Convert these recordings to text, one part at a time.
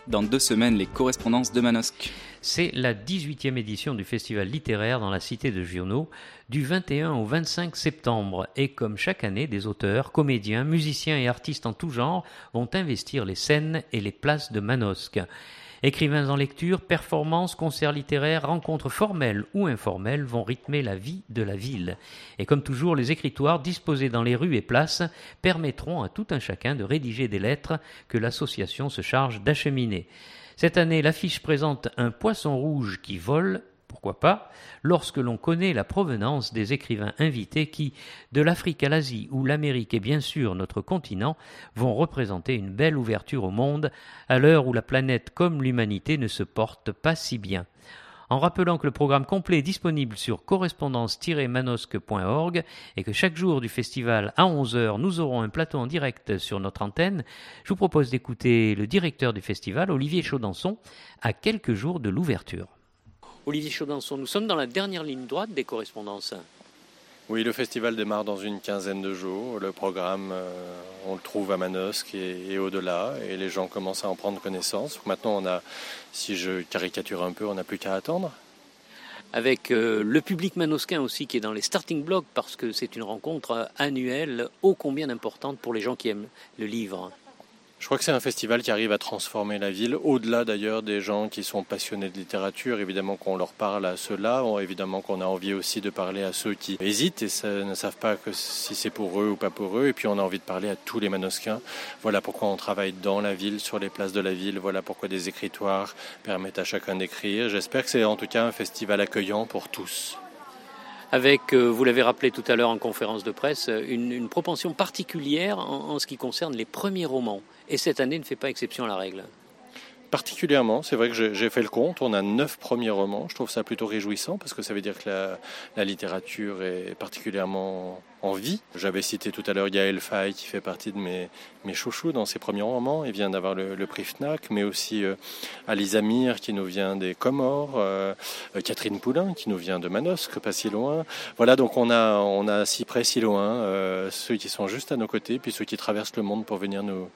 Dans 2 semaines, les correspondances de Manosque. C'est la 18e édition du festival littéraire dans la cité de Giono, du 21 au 25 septembre. Et comme chaque année, des auteurs, comédiens, musiciens et artistes en tout genre vont investir les scènes et les places de Manosque. Écrivains en lecture, performances, concerts littéraires, rencontres formelles ou informelles vont rythmer la vie de la ville. Et comme toujours, les écritoires disposés dans les rues et places permettront à tout un chacun de rédiger des lettres que l'association se charge d'acheminer. Cette année, l'affiche présente un poisson rouge qui vole, pourquoi pas, lorsque l'on connaît la provenance des écrivains invités qui, de l'Afrique à l'Asie ou l'Amérique et bien sûr notre continent, vont représenter une belle ouverture au monde à l'heure où la planète comme l'humanité ne se portent pas si bien. En rappelant que le programme complet est disponible sur correspondance-manosque.org et que chaque jour du festival à 11h, nous aurons un plateau en direct sur notre antenne, je vous propose d'écouter le directeur du festival, Olivier Chaudenson, à quelques jours de l'ouverture. Olivier Chaudenson, nous sommes dans la dernière ligne droite des correspondances. Oui, le festival démarre dans une quinzaine de jours. Le programme, on le trouve à Manosque et au-delà, et les gens commencent à en prendre connaissance. Maintenant, si je caricature un peu, on n'a plus qu'à attendre. Avec le public manosquin aussi qui est dans les starting blocks, parce que c'est une rencontre annuelle ô combien importante pour les gens qui aiment le livre. Je crois que c'est un festival qui arrive à transformer la ville, au-delà d'ailleurs des gens qui sont passionnés de littérature. Évidemment qu'on leur parle à ceux-là, évidemment qu'on a envie aussi de parler à ceux qui hésitent et ne savent pas si c'est pour eux ou pas pour eux. Et puis on a envie de parler à tous les manosquins. Voilà pourquoi on travaille dans la ville, sur les places de la ville. Voilà pourquoi des écritoires permettent à chacun d'écrire. J'espère que c'est en tout cas un festival accueillant pour tous. Avec, vous l'avez rappelé tout à l'heure en conférence de presse, une propension particulière en ce qui concerne les premiers romans. Et cette année ne fait pas exception à la règle. Particulièrement, c'est vrai que j'ai fait le compte, on a 9 premiers romans, je trouve ça plutôt réjouissant parce que ça veut dire que la littérature est particulièrement en vie. J'avais cité tout à l'heure Yael Faye qui fait partie de mes chouchous dans ses premiers romans, il vient d'avoir le prix Fnac, mais aussi Ali Amir qui nous vient des Comores, Catherine Poulain qui nous vient de Manosque, pas si loin. Voilà, donc on a si près, si loin, ceux qui sont juste à nos côtés, puis ceux qui traversent le monde pour venir nous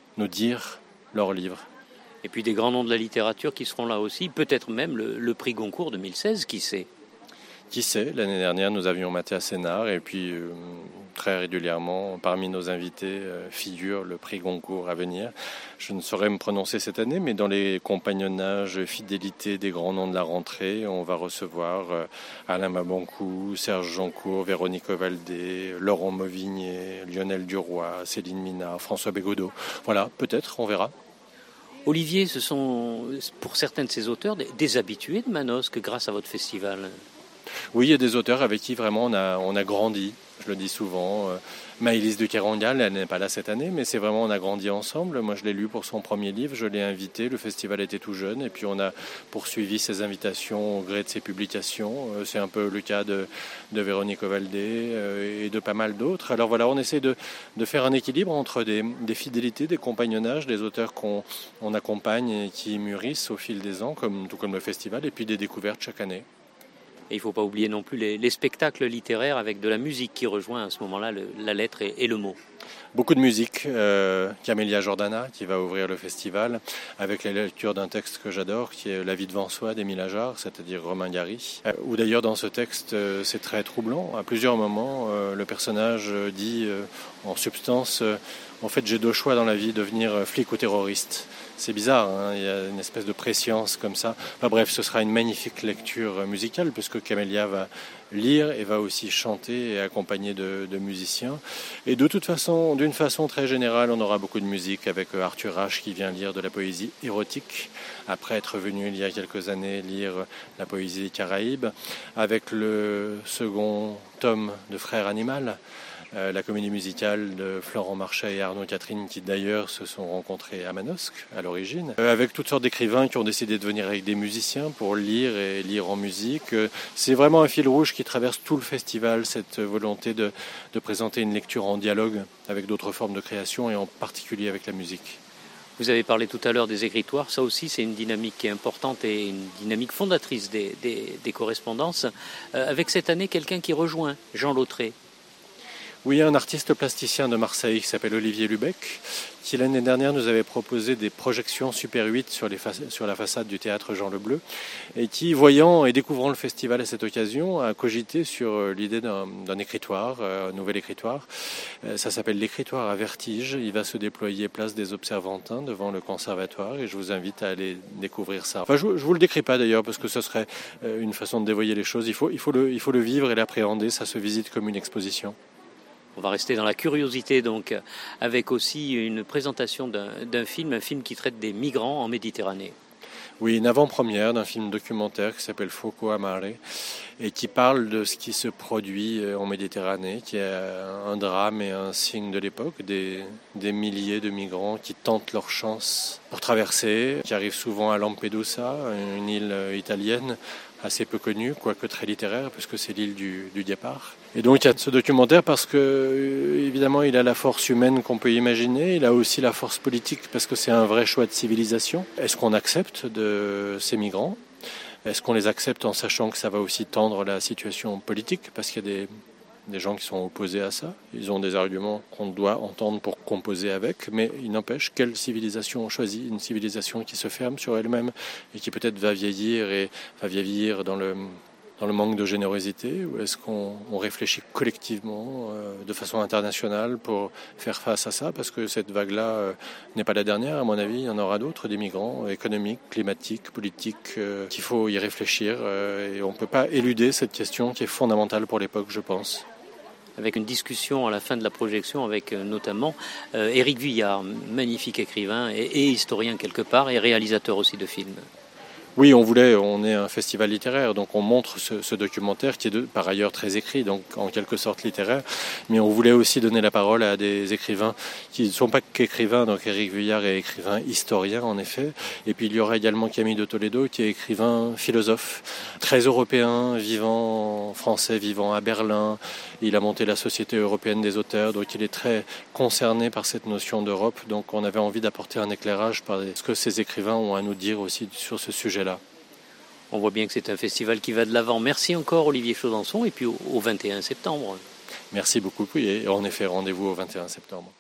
dire leurs livres. Et puis des grands noms de la littérature qui seront là aussi, peut-être même le prix Goncourt 2016, qui sait ? Qui sait, l'année dernière nous avions Mathias Sénard et puis très régulièrement parmi nos invités figure le prix Goncourt à venir. Je ne saurais me prononcer cette année, mais dans les compagnonnages fidélité des grands noms de la rentrée, on va recevoir Alain Mabancou, Serge Joncourt, Véronique Ovaldé, Laurent Mauvigné, Lionel Duroy, Céline Minard, François Bégodeau. Voilà, peut-être, on verra. Olivier, ce sont pour certains de ces auteurs des habitués de Manosque grâce à votre festival. Oui, il y a des auteurs avec qui vraiment on a grandi, je le dis souvent. Maëlys de Kerangal, elle n'est pas là cette année, mais c'est vraiment, on a grandi ensemble. Moi, je l'ai lu pour son premier livre, je l'ai invité, le festival était tout jeune, et puis on a poursuivi ses invitations au gré de ses publications. C'est un peu le cas de Véronique Ovaldé et de pas mal d'autres. Alors voilà, on essaie de faire un équilibre entre des fidélités, des compagnonnages, des auteurs qu'on accompagne et qui mûrissent au fil des ans, tout comme le festival, et puis des découvertes chaque année. Et il ne faut pas oublier non plus les spectacles littéraires avec de la musique qui rejoint à ce moment-là la lettre et le mot. Beaucoup de musique, Camélia Jordana qui va ouvrir le festival avec la lecture d'un texte que j'adore qui est La vie devant soi d'Émile Ajar, c'est-à-dire Romain Gary. Où d'ailleurs dans ce texte c'est très troublant. À plusieurs moments le personnage dit en substance en fait j'ai 2 choix dans la vie, devenir flic ou terroriste. C'est bizarre, hein, il y a une espèce de préscience comme ça. Enfin, bref, ce sera une magnifique lecture musicale puisque Camélia va lire et va aussi chanter et accompagner de musiciens. Et de toute façon, d'une façon très générale, on aura beaucoup de musique avec Arthur H qui vient lire de la poésie érotique après être venu il y a quelques années lire la poésie des Caraïbes, avec le second tome de Frères Animal. La comédie musicale de Florent Marchais et Arnaud Catherine qui d'ailleurs se sont rencontrés à Manosque à l'origine, avec toutes sortes d'écrivains qui ont décidé de venir avec des musiciens pour lire et lire en musique. C'est vraiment un fil rouge qui traverse tout le festival, cette volonté de présenter une lecture en dialogue avec d'autres formes de création et en particulier avec la musique. Vous avez parlé tout à l'heure des écritoires, ça aussi c'est une dynamique qui est importante et une dynamique fondatrice des correspondances, avec cette année quelqu'un qui rejoint Jean Lautré. Oui, un artiste plasticien de Marseille qui s'appelle Olivier Lubec, qui l'année dernière nous avait proposé des projections Super 8 sur la façade du théâtre Jean Le Bleu, et qui, voyant et découvrant le festival à cette occasion, a cogité sur l'idée d'un écritoire, un nouvel écritoire. Ça s'appelle l'écritoire à vertige. Il va se déployer place des Observantins devant le conservatoire, et je vous invite à aller découvrir ça. Enfin, je vous le décris pas d'ailleurs, parce que ce serait une façon de dévoyer les choses. Il faut le vivre et l'appréhender. Ça se visite comme une exposition. On va rester dans la curiosité, donc, avec aussi une présentation d'un film, un film qui traite des migrants en Méditerranée. Oui, une avant-première d'un film documentaire qui s'appelle Foco a Mare et qui parle de ce qui se produit en Méditerranée, qui est un drame et un signe de l'époque, des milliers de migrants qui tentent leur chance pour traverser, qui arrivent souvent à Lampedusa, une île italienne assez peu connue, quoique très littéraire, puisque c'est l'île du départ. Et donc il y a ce documentaire parce que, évidemment, il a la force humaine qu'on peut imaginer, il a aussi la force politique parce que c'est un vrai choix de civilisation. Est-ce qu'on accepte de ces migrants ? Est-ce qu'on les accepte en sachant que ça va aussi tendre la situation politique ? Parce qu'il y a des gens qui sont opposés à ça. Ils ont des arguments qu'on doit entendre pour composer avec, mais il n'empêche, quelle civilisation on choisit ? Une civilisation qui se ferme sur elle-même et qui peut-être va vieillir dans le manque de générosité, ou est-ce qu'on réfléchit collectivement de façon internationale pour faire face à ça ? Parce que cette vague-là n'est pas la dernière, à mon avis. Il y en aura d'autres, des migrants économiques, climatiques, politiques, qu'il faut y réfléchir. Et on ne peut pas éluder cette question qui est fondamentale pour l'époque, je pense. Avec une discussion à la fin de la projection avec notamment Éric Vuillard, magnifique écrivain et historien quelque part, et réalisateur aussi de films. Oui, on est un festival littéraire, donc on montre ce documentaire qui est par ailleurs très écrit, donc en quelque sorte littéraire, mais on voulait aussi donner la parole à des écrivains qui ne sont pas qu'écrivains, donc Éric Vuillard est écrivain historien en effet, et puis il y aura également Camille de Toledo qui est écrivain philosophe, très européen, français, vivant à Berlin. Il a monté la Société européenne des auteurs, donc il est très concerné par cette notion d'Europe, donc on avait envie d'apporter un éclairage par ce que ces écrivains ont à nous dire aussi sur ce sujet-là. On voit bien que c'est un festival qui va de l'avant. Merci encore Olivier Chaudençon, et puis au 21 septembre. Merci beaucoup, et en effet rendez-vous au 21 septembre.